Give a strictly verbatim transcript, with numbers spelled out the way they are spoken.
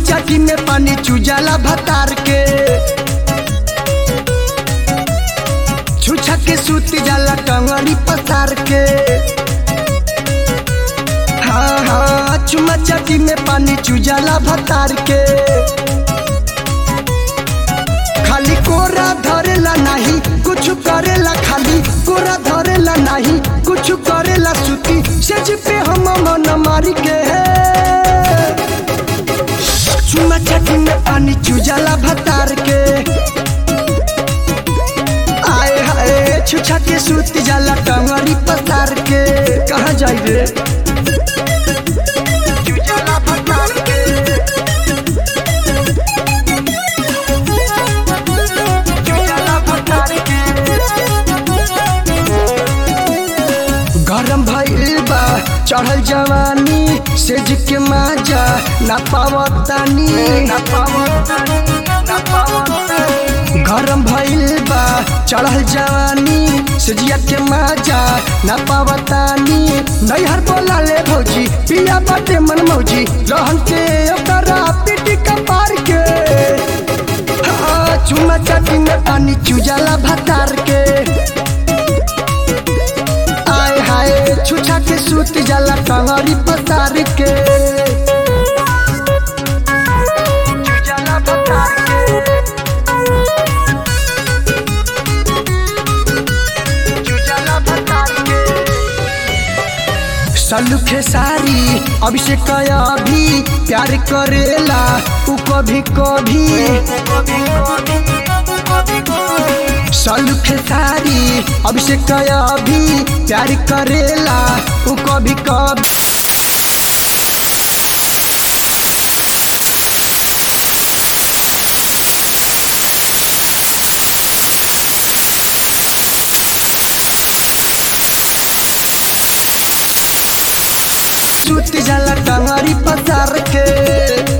चाटी में पानी चुजाला भतार के छुछा के सूती जाला टंगड़ी पसार के। हाँ हाँ चुमा चाटी में पानी चुजाला भतार के खाली कोरा धरेला नहीं कुछ करेला खाली कोरा धरेला नहीं कुछ करेला सूती सेज पे हम मन मारी के चुमा चाटी में पानी चुजाला भतार के आए हाय छुछा के सूती जाला टंगड़ी पसार के। कहाँ जाई रे चुजाला भतार के चुजाला भतार के गरम भइल बा चढ़ल जवानी सेज के माजा ना पावतानी ना पावतानी ना पावतानी गरम भइल बा चढ़ल जवानी सेजिया के माजा ना पावतानी नैहर बोला ले भौजी पिया बाटे मन मौजी रहन के ओकरा पिटी कपार के हाँ चुमा चाटी में पानी चुजाला भतार के आए हाय छुछा के सूत जाला टंगड़ी पसार के चुजाला भतार के चुजाला भतार के सल्लू खेसारी अभिषेक अभी प्यार करेला उ कभी कभी सल्लू खेसारी अभिषेक अभी प्यार करेला उ कभी कभी सूती जाला टंगड़ी पसार के।